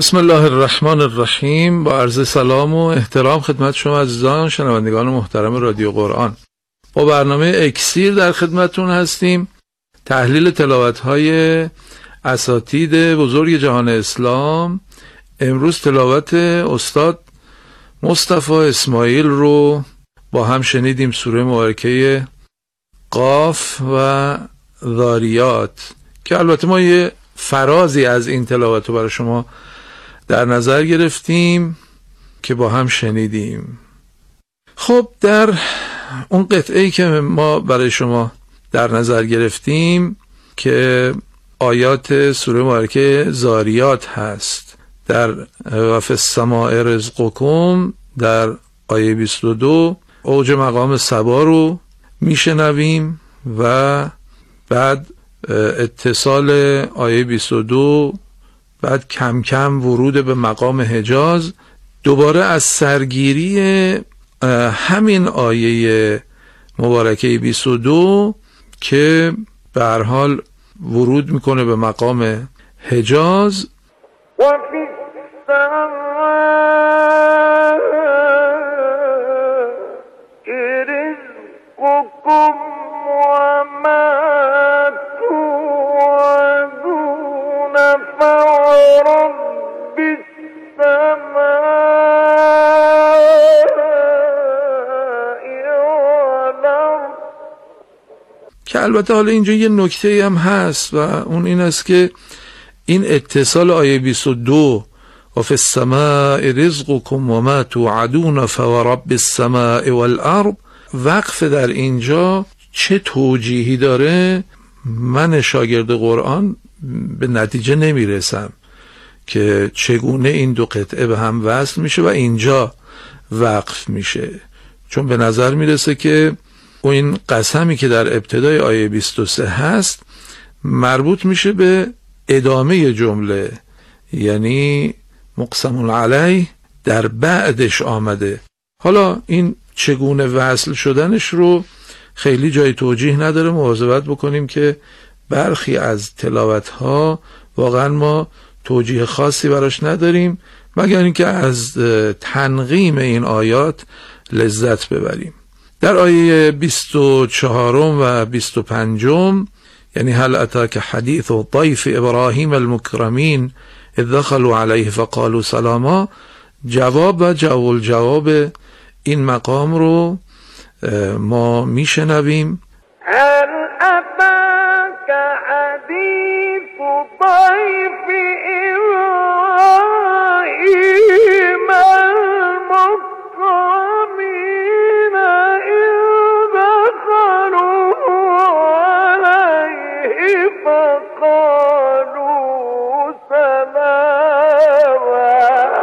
بسم الله الرحمن الرحیم. با عرض سلام و احترام خدمت شما عزیزان شنوندگان محترم رادیو قرآن، با برنامه اکسیر در خدمتتون هستیم. تحلیل تلاوت‌های اساتید بزرگ جهان اسلام. امروز تلاوت استاد مصطفی اسماعیل رو با هم شنیدیم. سوره مبارکه قاف و ذاریات که البته ما یه فرازی از این تلاوت رو برای شما در نظر گرفتیم که با هم شنیدیم. خب در اون قطعه‌ای که ما برای شما در نظر گرفتیم که آیات سوره مبارکه ذاریات هست، در وفی السماء رزقکم در آیه 22 اوج مقام سبا رو میشنویم و بعد اتصال آیه 22، بعد کم کم ورود به مقام حجاز، دوباره از سرگیری همین آیه مبارکه 22 که به هر حال ورود میکنه به مقام حجاز. که البته حالا اینجا یه نکته هم هست و اون این است که این اتصال آیه 22 و فی السماء رزقکم و ما توعدون فورب السماء والارض، وقف در اینجا چه توجیهی داره من شاگرد قرآن به نتیجه نمیرسم که چگونه این دو قطعه به هم وصل میشه و اینجا وقف میشه، چون به نظر میرسه که این قسمی که در ابتدای آیه 23 هست مربوط میشه به ادامه جمله، یعنی مقسم علیه در بعدش آمده. حالا این چگونه وصل شدنش رو خیلی جای توجیه نداره، مواظبت بکنیم که برخی از تلاوت‌ها واقعا ما توجیه خاصی براش نداریم مگر اینکه از تنظیم این آیات لذت ببریم. در آیه 24 و 25 یعنی هل اتاک حدیث ضیف ابراهیم المکرمین اذ دخلوا علیه فقالوا سلاما، جواب و جواب این مقام رو ما میشنویم. هل اتاک حدیث ضیف ابراهیم المکرمین اذ دخلوا علیه فقالوا سلاما.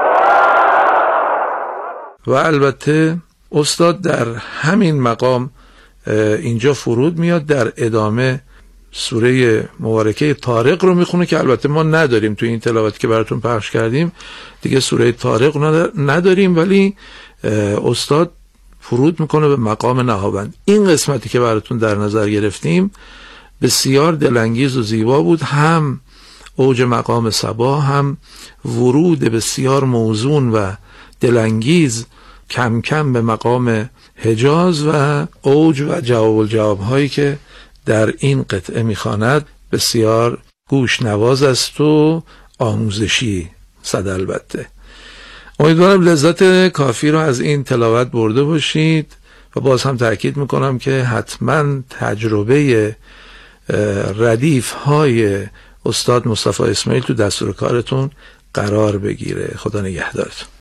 و البته استاد در همین مقام اینجا فرود میاد، در ادامه سوره مبارکه طارق رو میخونه که البته ما نداریم تو این تلاوتی که براتون پخش کردیم دیگه سوره طارق نداریم، ولی استاد فرود میکنه به مقام نهاوند. این قسمتی که براتون در نظر گرفتیم بسیار دلانگیز و زیبا بود، هم اوج مقام سبا، هم ورود بسیار موزون و دلانگیز کم کم به مقام حجاز و اوج و جواب هایی که در این قطعه میخواند بسیار گوش نواز است و آموزشی صد البته. امیدوارم لذت کافی رو از این تلاوت برده باشید و باز هم تأکید میکنم که حتما تجربه ردیف های استاد مصطفی اسماعیل تو دستور کارتون قرار بگیره. خدا نگهدارتون.